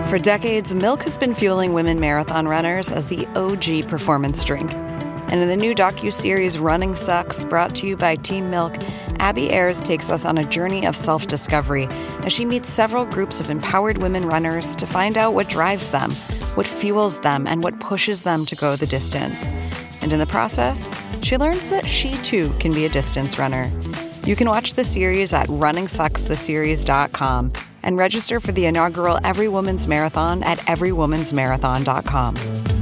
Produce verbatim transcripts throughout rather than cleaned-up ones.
For decades, milk has been fueling women marathon runners as the O G performance drink. And in the new docuseries Running Sucks, brought to you by Team Milk, Abby Ayers takes us on a journey of self-discovery as she meets several groups of empowered women runners to find out what drives them, what fuels them, and what pushes them to go the distance. And in the process, she learns that she too can be a distance runner. You can watch the series at running sucks the series dot com and register for the inaugural Every Woman's Marathon at every woman's marathon dot com.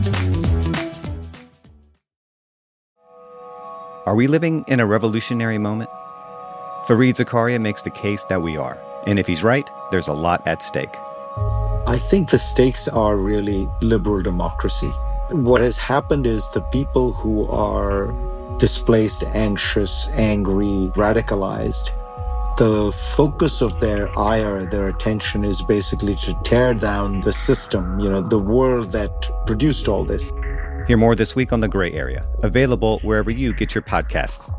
Are we living in a revolutionary moment? Fareed Zakaria makes the case that we are. And if he's right, there's a lot at stake. I think the stakes are really liberal democracy. What has happened is the people who are displaced, anxious, angry, radicalized, the focus of their ire, their attention is basically to tear down the system, you know, the world that produced all this. Hear more this week on The Gray Area, available wherever you get your podcasts.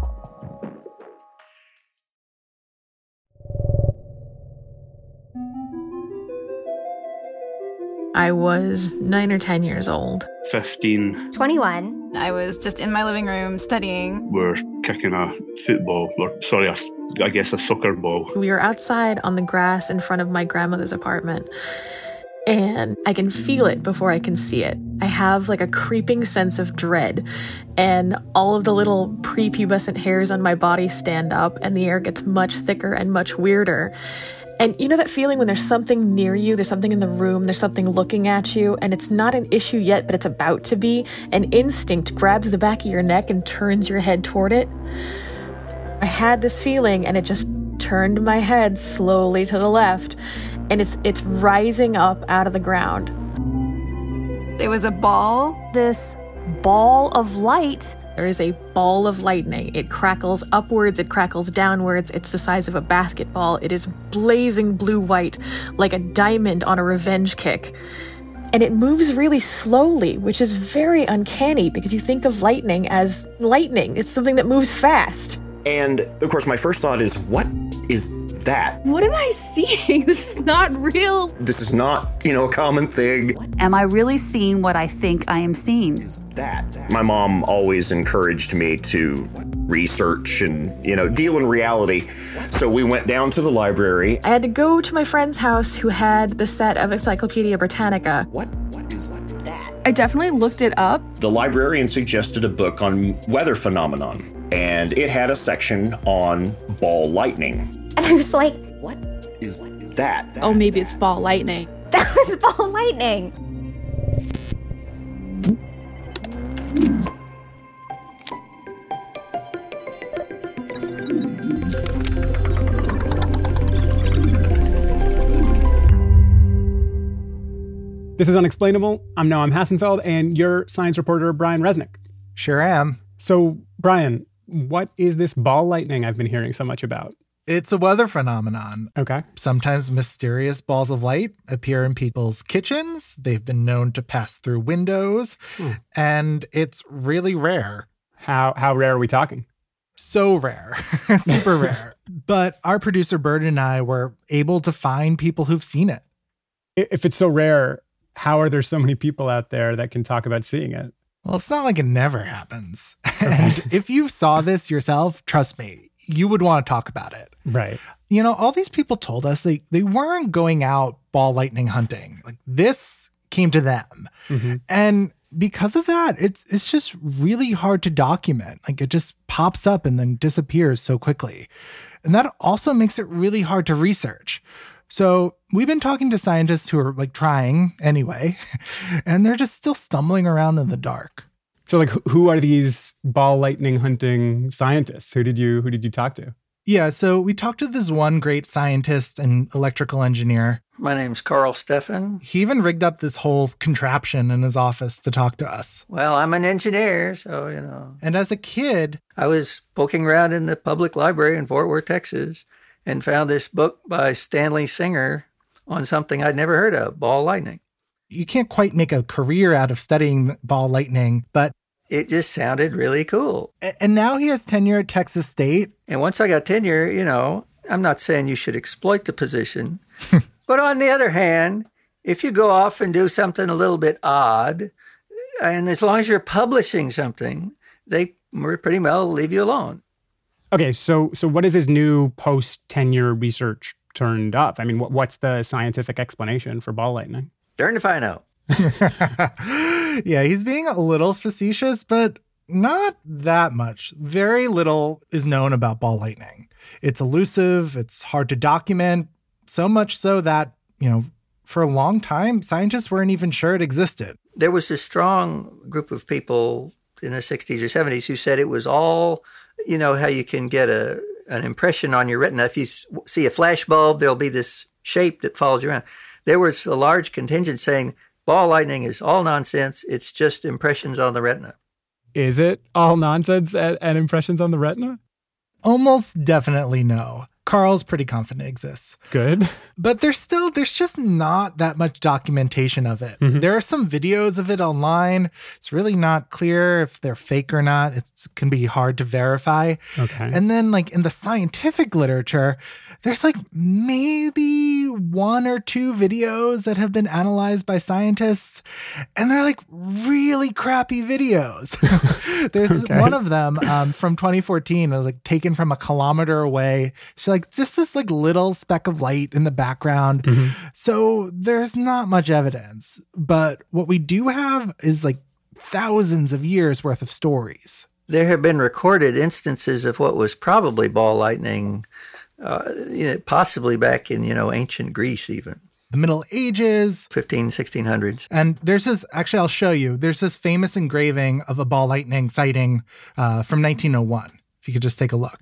I was nine or ten years old. fifteen. twenty-one. I was just in my living room studying. We're kicking a football, or sorry, a, I guess a soccer ball. We were outside on the grass in front of my grandmother's apartment. And I can feel it before I can see it. I have like a creeping sense of dread. And all of the little prepubescent hairs on my body stand up and the air gets much thicker and much weirder. And you know that feeling when there's something near you, there's something in the room, there's something looking at you, and it's not an issue yet, but it's about to be. An instinct grabs the back of your neck and turns your head toward it. I had this feeling and it just turned my head slowly to the left. And it's it's rising up out of the ground. It was a ball. This ball of light. There is a ball of lightning. It crackles upwards, it crackles downwards. It's the size of a basketball. It is blazing blue-white, like a diamond on a revenge kick. And it moves really slowly, which is very uncanny because you think of lightning as lightning. It's something that moves fast. And, of course, my first thought is, what is that? What am I seeing? This is not real. This is not, you know, a common thing. Am I really seeing what I think I am seeing? Is that? My mom always encouraged me to research and, you know, deal in reality. So we went down to the library. I had to go to my friend's house who had the set of Encyclopedia Britannica. What? What is that? I definitely looked it up. The librarian suggested a book on weather phenomenon. And it had a section on ball lightning. And I was like, what is that? Oh, maybe it's ball lightning. That was ball lightning. This is Unexplainable. I'm Noam Hassenfeld, and you're science reporter Brian Resnick. Sure am. So, Brian, what is this ball lightning I've been hearing so much about? It's a weather phenomenon. Okay. Sometimes mysterious balls of light appear in people's kitchens. They've been known to pass through windows, hmm. and it's really rare. How how rare are we talking? So rare. Super rare. But our producer Bird and I were able to find people who've seen it. If it's so rare, how are there so many people out there that can talk about seeing it? Well, it's not like it never happens. And if you saw this yourself, trust me, you would want to talk about it. Right. You know, all these people told us they, they weren't going out ball lightning hunting. Like, this came to them. Mm-hmm. And because of that, it's it's just really hard to document. Like, it just pops up and then disappears so quickly. And that also makes it really hard to research. So we've been talking to scientists who are like trying anyway, and they're just still stumbling around in the dark. So like, who are these ball lightning hunting scientists? Who did you who did you talk to? Yeah, so we talked to this one great scientist and electrical engineer. My name's Carl Steffen. He even rigged up this whole contraption in his office to talk to us. Well, I'm an engineer, so, you know. And as a kid, I was poking around in the public library in Fort Worth, Texas, and found this book by Stanley Singer on something I'd never heard of, ball lightning. You can't quite make a career out of studying ball lightning, but it just sounded really cool. And now he has tenure at Texas State. And once I got tenure, you know, I'm not saying you should exploit the position. But on the other hand, If you go off and do something a little bit odd, and as long as you're publishing something, they pretty well leave you alone. Okay, so so what is his new post-tenure research turned up? I mean, what, what's the scientific explanation for ball lightning? Darn if I know. Yeah, he's being a little facetious, but not that much. Very little is known about ball lightning. It's elusive, it's hard to document, so much so that, you know, for a long time, scientists weren't even sure it existed. There was a strong group of people in the sixties or seventies who said it was all, you know, how you can get a an impression on your retina. If you see a flash bulb, there'll be this shape that follows you around. There was a large contingent saying ball lightning is all nonsense. It's just impressions on the retina. Is it all nonsense and, and impressions on the retina? Almost definitely no. Carl's pretty confident it exists. Good. But there's still, there's just not that much documentation of it. Mm-hmm. There are some videos of it online. It's really not clear if they're fake or not. It can be hard to verify. Okay. And then like in the scientific literature, there's like maybe one or two videos that have been analyzed by scientists, and they're like really crappy videos. There's Okay. one of them um, from twenty fourteen. It was like taken from a kilometer away. So like just this like little speck of light in the background. Mm-hmm. So there's not much evidence, but what we do have is like thousands of years worth of stories. There have been recorded instances of what was probably ball lightning, uh, you know, possibly back in, you know, ancient Greece even. The Middle Ages. fifteen, sixteen hundreds. And there's this, actually, I'll show you. There's this famous engraving of a ball lightning sighting uh, from nineteen oh one. If you could just take a look.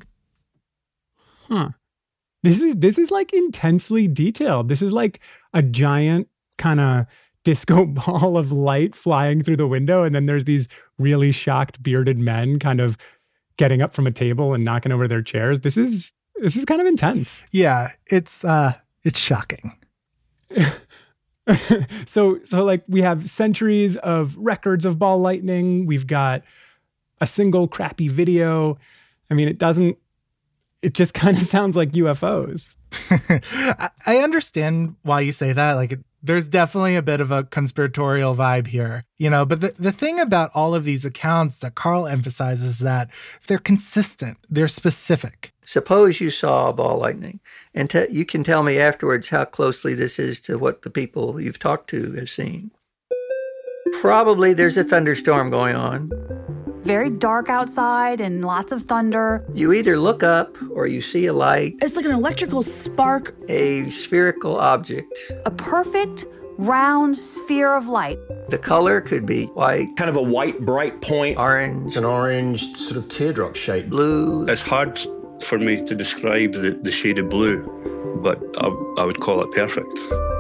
Huh. This is this is like intensely detailed. This is like a giant kind of disco ball of light flying through the window, and then there's these really shocked bearded men kind of getting up from a table and knocking over their chairs. This is this is kind of intense. Yeah, it's uh it's shocking. so so like we have centuries of records of ball lightning. We've got a single crappy video. I mean, it doesn't it just kind of sounds like U F Os. I understand why you say that. Like, there's definitely a bit of a conspiratorial vibe here, you know, but the, the thing about all of these accounts that Carl emphasizes is that they're consistent, they're specific. Suppose you saw a ball lightning, and te- you can tell me afterwards how closely this is to what the people you've talked to have seen. Probably there's a thunderstorm going on. Very dark outside and lots of thunder. You either look up or you see a light. It's like an electrical spark. A spherical object. A perfect round sphere of light. The color could be white. Kind of a white, bright point. Orange. It's an orange sort of teardrop shape. Blue. It's hard for me to describe the, the shade of blue, but I, I would call it perfect.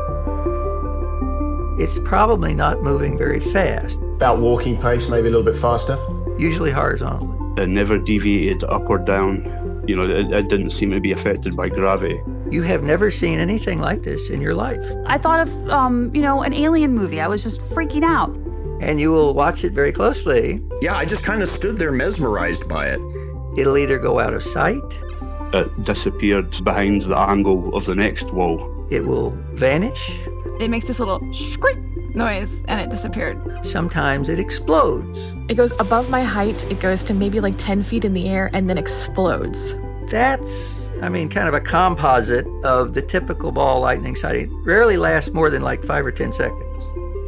It's probably not moving very fast. About walking pace, maybe a little bit faster. Usually horizontally. It never deviated up or down. You know, it, it didn't seem to be affected by gravity. You have never seen anything like this in your life. I thought of, um, you know, an alien movie. I was just freaking out. And you will watch it very closely. Yeah, I just kind of stood there mesmerized by it. It'll either go out of sight. It disappeared behind the angle of the next wall. It will vanish. It makes this little squeak noise, and it disappeared. Sometimes it explodes. It goes above my height. It goes to maybe like ten feet in the air and then explodes. That's, I mean, kind of a composite of the typical ball lightning sighting. Rarely lasts more than like five or ten seconds.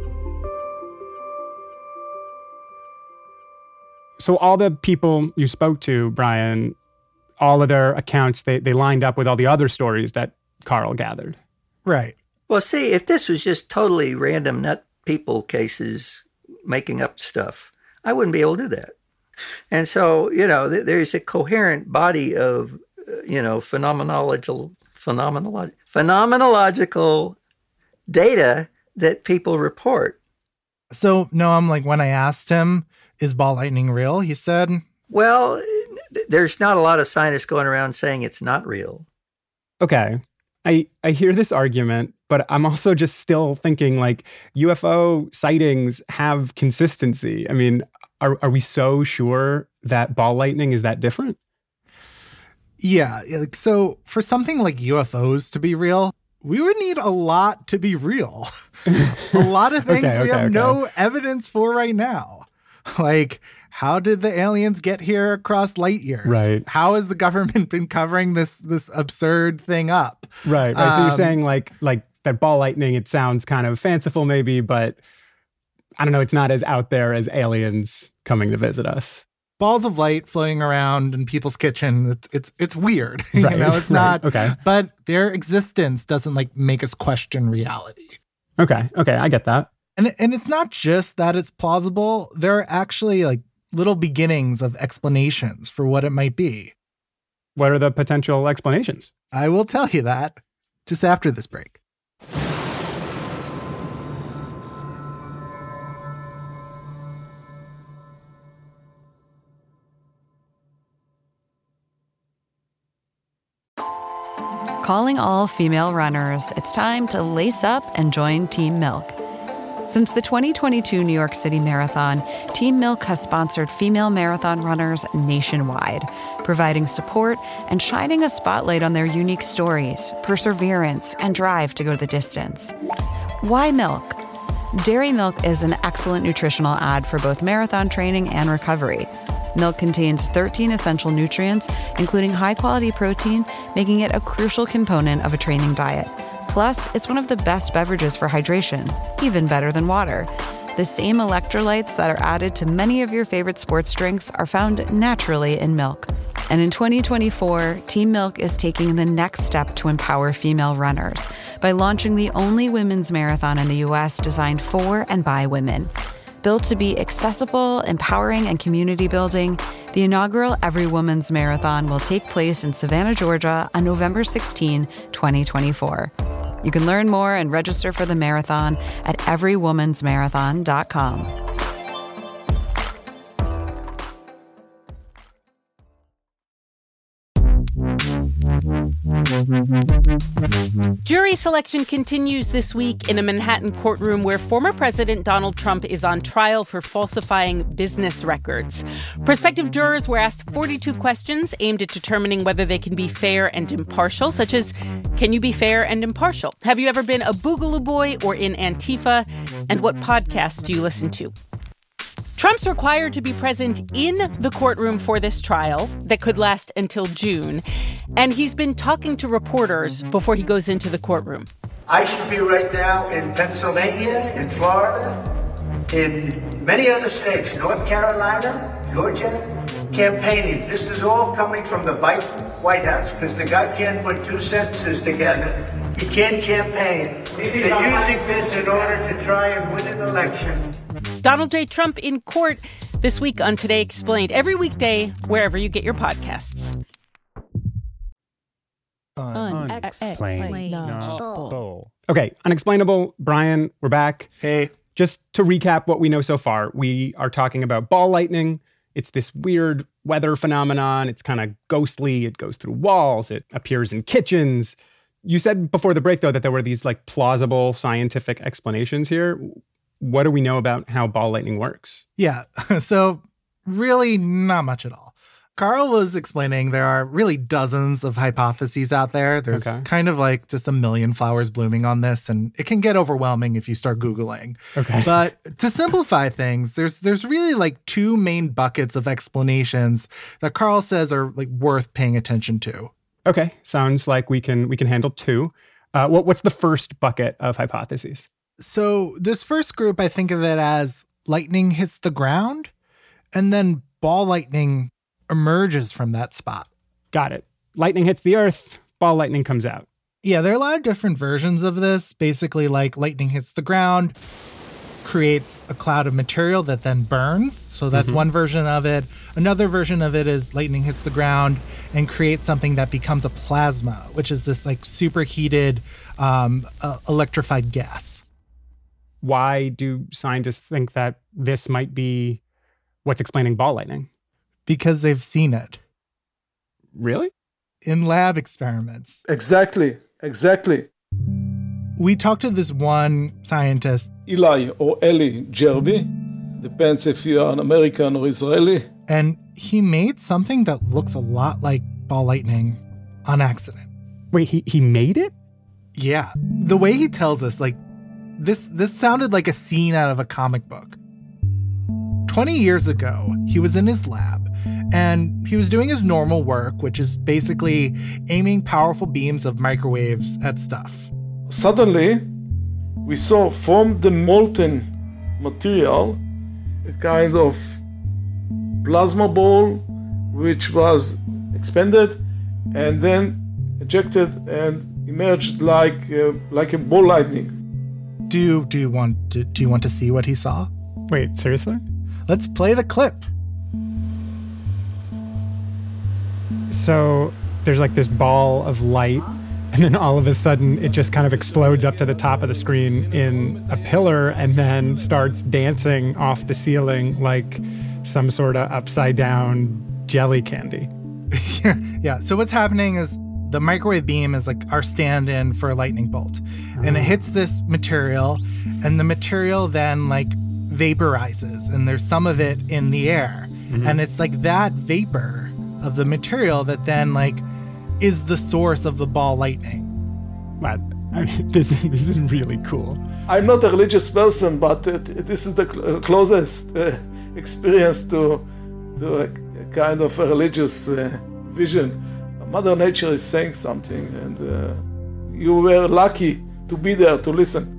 So all the people you spoke to, Brian, all of their accounts, they, they lined up with all the other stories that Carl gathered. Right. Well, see, if this was just totally random nut people cases making up stuff, I wouldn't be able to do that. And so, you know, th- there's a coherent body of, uh, you know, phenomenological, phenomenological, phenomenological data that people report. So, no, I'm like, when I asked him, is ball lightning real? He said, well, th- there's not a lot of scientists going around saying it's not real. Okay. I, I hear this argument, but I'm also just still thinking like U F O sightings have consistency. I mean, are are we so sure that ball lightning is that different? Yeah. So for something like U F Os to be real, we would need a lot to be real. A lot of things okay, we okay, have okay. no evidence for right now. Like, how did the aliens get here across light years? Right. How has the government been covering this this absurd thing up? Right, right. So you're Um, saying like like that ball lightning, it sounds kind of fanciful maybe, but I don't know, it's not as out there as aliens coming to visit us. Balls of light floating around in people's kitchen. It's it's it's weird. You Right, know, it's right, not okay. But their existence doesn't like make us question reality. Okay, okay, I get that. And and it's not just that it's plausible. There are actually like little beginnings of explanations for what it might be. What are the potential explanations? I will tell you that just after this break. Calling all female runners, it's time to lace up and join Team Milk. Since the twenty twenty-two New York City Marathon, Team Milk has sponsored female marathon runners nationwide, providing support and shining a spotlight on their unique stories, perseverance, and drive to go the distance. Why milk? Dairy milk is an excellent nutritional add for both marathon training and recovery. Milk contains thirteen essential nutrients, including high-quality protein, making it a crucial component of a training diet. Plus, it's one of the best beverages for hydration, even better than water. The same electrolytes that are added to many of your favorite sports drinks are found naturally in milk. And in twenty twenty-four, Team Milk is taking the next step to empower female runners by launching the only women's marathon in the U S designed for and by women. Built to be accessible, empowering, and community building, the inaugural Every Woman's Marathon will take place in Savannah, Georgia on November sixteenth, twenty twenty-four. You can learn more and register for the marathon at every woman's marathon dot com. Jury selection continues this week in a Manhattan courtroom where former President Donald Trump is on trial for falsifying business records. Prospective jurors were asked forty-two questions aimed at determining whether they can be fair and impartial, such as, can you be fair and impartial? Have you ever been a Boogaloo Boy or in Antifa? And what podcasts do you listen to? Trump's required to be present in the courtroom for this trial that could last until June, and he's been talking to reporters before he goes into the courtroom. I should be right now in Pennsylvania, in Florida, in many other states, North Carolina, Georgia, campaigning. This is all coming from the White House because the guy can't put two sentences together. He can't campaign. They're using this in order to try and win an election. Donald J. Trump in court this week on Today Explained, every weekday, wherever you get your podcasts. Unexplainable. Okay, Unexplainable. Brian, we're back. Hey. Just to recap what we know so far, we are talking about ball lightning. It's this weird weather phenomenon. It's kind of ghostly. It goes through walls. It appears in kitchens. You said before the break, though, that there were these like plausible scientific explanations here. What do we know about how ball lightning works? Yeah, so really not much at all. Carl was explaining there are really dozens of hypotheses out there. There's Okay. kind of like just a million flowers blooming on this, and it can get overwhelming if you start Googling. Okay. But to simplify things, there's there's really like two main buckets of explanations that Carl says are like worth paying attention to. Okay, sounds like we can we can handle two. Uh, what what's the first bucket of hypotheses? So this first group, I think of it as lightning hits the ground, and then ball lightning emerges from that spot. Got it. Lightning hits the earth, ball lightning comes out. Yeah, there are a lot of different versions of this. Basically, like lightning hits the ground, creates a cloud of material that then burns. So that's Mhm. one version of it. Another version of it is lightning hits the ground and creates something that becomes a plasma, which is this like superheated um, uh, electrified gas. Why do scientists think that this might be what's explaining ball lightning? Because they've seen it. Really? In lab experiments. Exactly, exactly. We talked to this one scientist, Eli or Eli Jerby, depends if you are an American or Israeli. and he made something that looks a lot like ball lightning on accident. Wait, he, he made it? Yeah. The way he tells us, like, this this sounded like a scene out of a comic book. twenty years ago, he was in his lab, and he was doing his normal work, which is basically aiming powerful beams of microwaves at stuff. Suddenly, we saw from the molten material a kind of plasma ball which was expanded and then ejected and emerged like uh, like a ball lightning. Do you, do you want to do you want to see what he saw? Wait, seriously? Let's play the clip. So there's like this ball of light, and then all of a sudden it just kind of explodes up to the top of the screen in a pillar and then starts dancing off the ceiling like some sort of upside down jelly candy. Yeah, so what's happening is the microwave beam is like our stand-in for a lightning bolt. Oh. And it hits this material, and the material then like vaporizes, and there's some of it in the air. Mm-hmm. And it's like that vapor of the material that then like is the source of the ball lightning. Wow, I mean, this, this is really cool. I'm not a religious person, but it, it, this is the cl- closest uh, experience to, to a, a kind of a religious uh, vision. Mother Nature is saying something, and uh, you were lucky to be there to listen.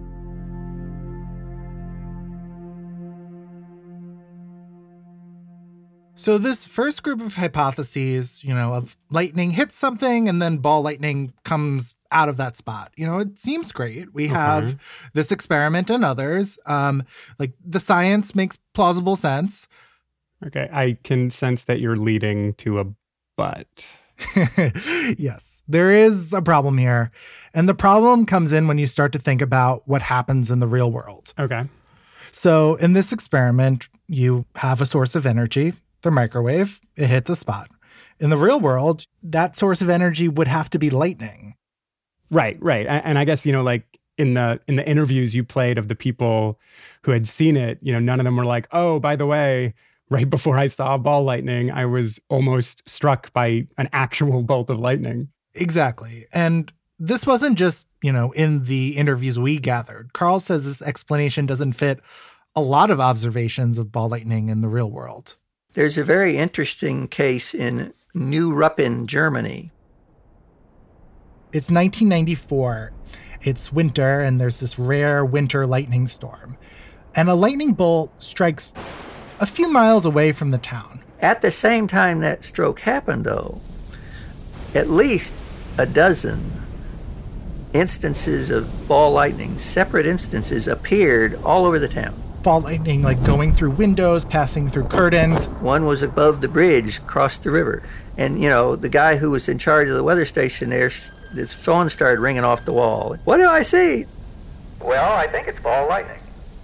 So this first group of hypotheses, you know, of lightning hits something and then ball lightning comes out of that spot. You know, it seems great. We okay. have this experiment and others. Um, like the science makes plausible sense. Okay, I can sense that you're leading to a but. Yes, there is a problem here. And the problem comes in when you start to think about what happens in the real world. Okay. So in this experiment, you have a source of energy, the microwave, it hits a spot. In the real world, that source of energy would have to be lightning. Right, right. And I guess, you know, like in the in the interviews you played of the people who had seen it, you know, none of them were like, oh, by the way, right before I saw ball lightning, I was almost struck by an actual bolt of lightning. Exactly. And this wasn't just, you know, in the interviews we gathered. Carl says this explanation doesn't fit a lot of observations of ball lightning in the real world. There's a very interesting case in New Ruppin, Germany. It's nineteen ninety-four. It's winter, and there's this rare winter lightning storm. And a lightning bolt strikes a few miles away from the town. At the same time that stroke happened, though, at least a dozen instances of ball lightning, separate instances, appeared all over the town. Ball lightning, like going through windows, passing through curtains. One was above the bridge, across the river. And, you know, the guy who was in charge of the weather station there, his phone started ringing off the wall. What do I see? Well, I think it's ball lightning.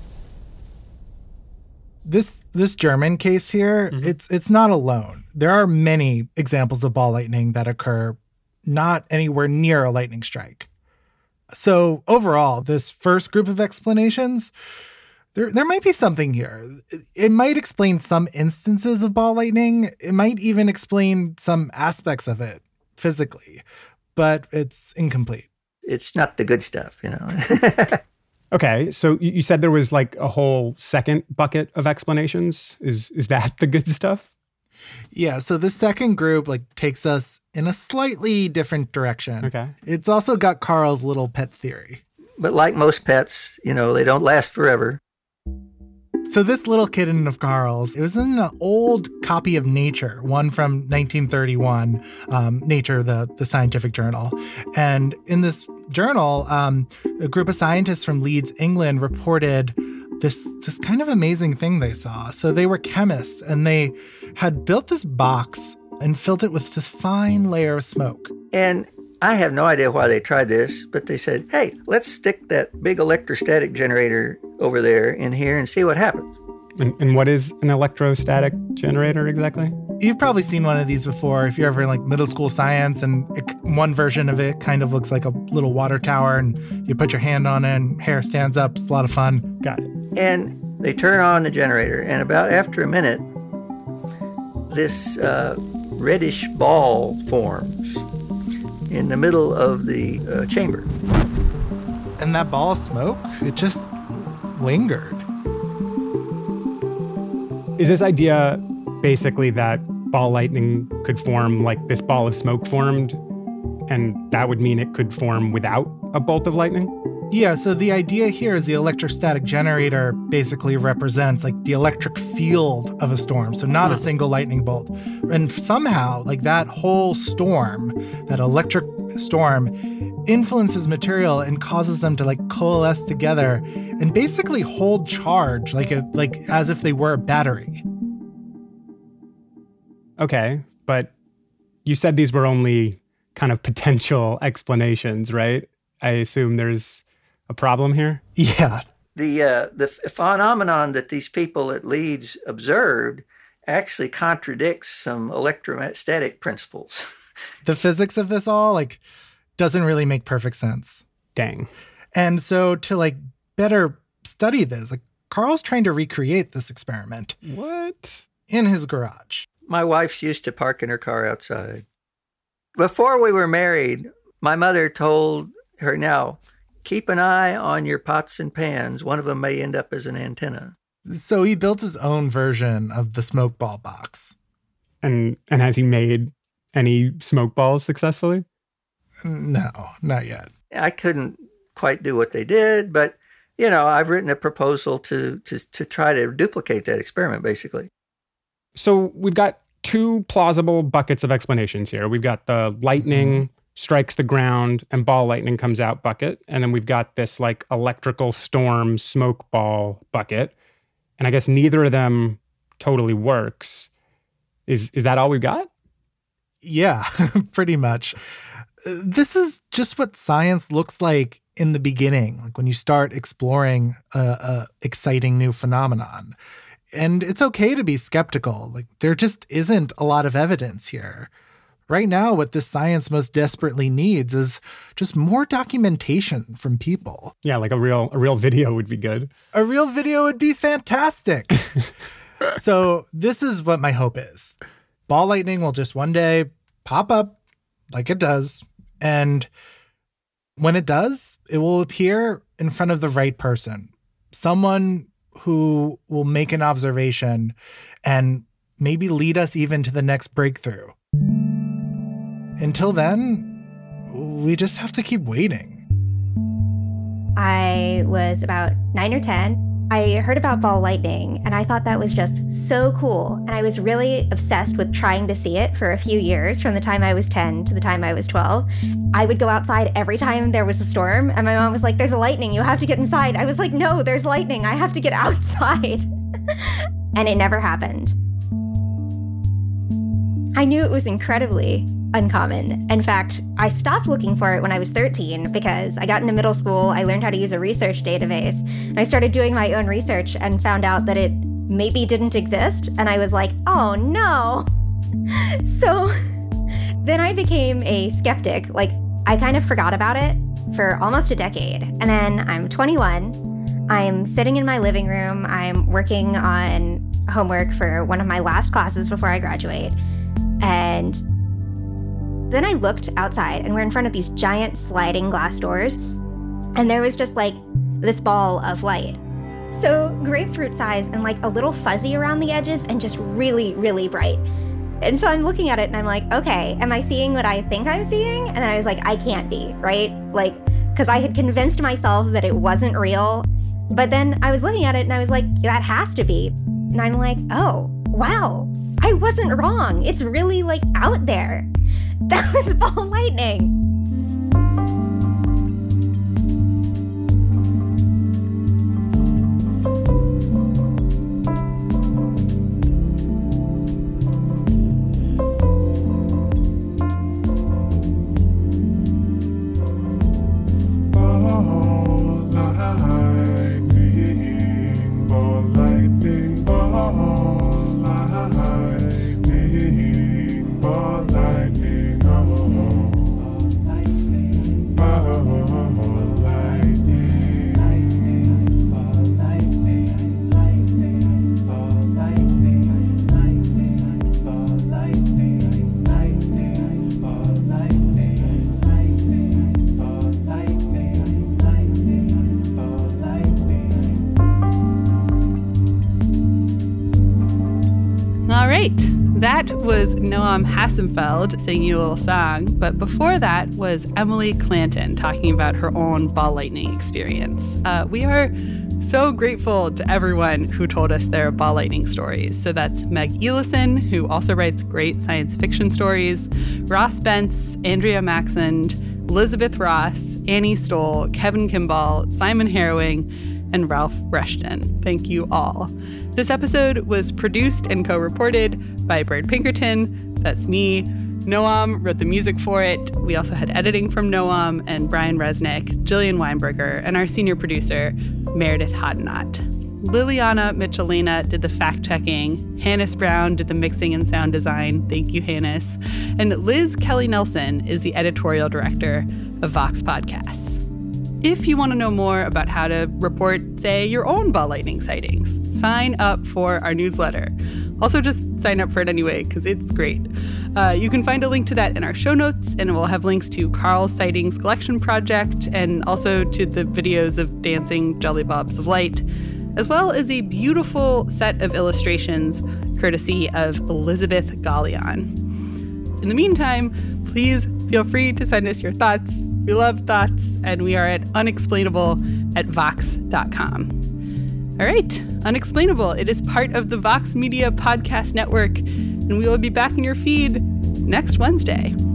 This this German case here, mm-hmm. it's it's not alone. There are many examples of ball lightning that occur not anywhere near a lightning strike. So overall, this first group of explanations, there there might be something here. It might explain some instances of ball lightning. It might even explain some aspects of it physically, but it's incomplete. It's not the good stuff, you know. Okay, so you said there was like a whole second bucket of explanations. Is is that the good stuff? Yeah, so the second group like takes us in a slightly different direction. Okay. It's also got Carl's little pet theory. But like most pets, you know, they don't last forever. So this little kitten of Carl's, it was in an old copy of Nature, one from nineteen thirty-one, um, Nature, the, the scientific journal. And in this journal, um, a group of scientists from Leeds, England, reported this, this kind of amazing thing they saw. So they were chemists, and they had built this box and filled it with this fine layer of smoke. And I have no idea why they tried this, but they said, hey, let's stick that big electrostatic generator over there in here and see what happens. And, and what is an electrostatic generator exactly? You've probably seen one of these before if you're ever in like middle school science, and it, one version of it kind of looks like a little water tower, and you put your hand on it and hair stands up. It's a lot of fun. Got it. And they turn on the generator, and about after a minute, this uh, reddish ball forms in the middle of the uh, chamber. And that ball of smoke, it just lingered. Is this idea basically that ball lightning could form like this ball of smoke formed, and that would mean it could form without a bolt of lightning? Yeah, so the idea here is the electrostatic generator basically represents like the electric field of a storm, so not huh. a single lightning bolt. And somehow, like that whole storm, that electric storm, influences material and causes them to like coalesce together and basically hold charge, like a like as if they were a battery. Okay, but you said these were only kind of potential explanations, right? I assume there's a problem here? Yeah. The uh, the phenomenon that these people at Leeds observed actually contradicts some electrostatic principles. The physics of this all, like, doesn't really make perfect sense. Dang. And so to, like, better study this, like, Carl's trying to recreate this experiment. What? In his garage. My wife's used to parking her car outside. Before we were married, my mother told her, now, keep an eye on your pots and pans. One of them may end up as an antenna. So he built his own version of the smoke ball box. And and has he made any smoke balls successfully? No, not yet. I couldn't quite do what they did, but, you know, I've written a proposal to to to try to duplicate that experiment, basically. So we've got two plausible buckets of explanations here. We've got the lightning mm-hmm. strikes the ground and ball lightning comes out bucket. And then we've got this like electrical storm smoke ball bucket. And I guess neither of them totally works. Is is that all we've got? Yeah, pretty much. This is just what science looks like in the beginning, like when you start exploring a, a exciting new phenomenon. And it's okay to be skeptical. Like, there just isn't a lot of evidence here. Right now, what this science most desperately needs is just more documentation from people. Yeah, like a real a real video would be good. A real video would be fantastic. So this is what my hope is. Ball lightning will just one day pop up like it does. And when it does, it will appear in front of the right person. Someone who will make an observation and maybe lead us even to the next breakthrough. Until then, we just have to keep waiting. I was about nine or ten. I heard about ball lightning, and I thought that was just so cool. And I was really obsessed with trying to see it for a few years, from the time I was ten to the time I was twelve. I would go outside every time there was a storm, and my mom was like, there's a lightning, you have to get inside. I was like, no, there's lightning, I have to get outside. And it never happened. I knew it was incredibly uncommon. In fact, I stopped looking for it when I was thirteen because I got into middle school, I learned how to use a research database, and I started doing my own research and found out that it maybe didn't exist, and I was like, oh no. So then I became a skeptic. Like, I kind of forgot about it for almost a decade. And then I'm twenty-one, I'm sitting in my living room, I'm working on homework for one of my last classes before I graduate, and then I looked outside, and we're in front of these giant sliding glass doors, and there was just like this ball of light. So grapefruit size and like a little fuzzy around the edges and just really, really bright. And so I'm looking at it and I'm like, okay, am I seeing what I think I'm seeing? And then I was like, I can't be, right? Like, because I had convinced myself that it wasn't real. But then I was looking at it and I was like, that has to be. And I'm like, oh, wow, I wasn't wrong. It's really like out there. That was ball lightning. right. That was Noam Hassenfeld singing you a little song. But before that was Emily Clanton talking about her own ball lightning experience. Uh, we are so grateful to everyone who told us their ball lightning stories. So that's Meg Elison, who also writes great science fiction stories, Ross Bentz, Andrea Maxand, Elizabeth Ross, Annie Stoll, Kevin Kimball, Simon Harrowing, and Ralph Rushton. Thank you all. This episode was produced and co-reported by Bird Pinkerton. That's me. Noam wrote the music for it. We also had editing from Noam and Brian Resnick, Jillian Weinberger, and our senior producer, Meredith Hodnott. Liliana Michelina did the fact-checking. Hannes Brown did the mixing and sound design. Thank you, Hannes. And Liz Kelly Nelson is the editorial director of Vox Podcasts. If you want to know more about how to report, say, your own ball lightning sightings, sign up for our newsletter. Also, just sign up for it anyway, because it's great. Uh, you can find a link to that in our show notes, and we'll have links to Carl's Sightings Collection Project and also to the videos of dancing jelly bobs of light, as well as a beautiful set of illustrations courtesy of Elizabeth Gallion. In the meantime, please feel free to send us your thoughts. We love thoughts, and we are at unexplainable at vox dot com. All right, Unexplainable. It is part of the Vox Media Podcast Network, and we will be back in your feed next Wednesday.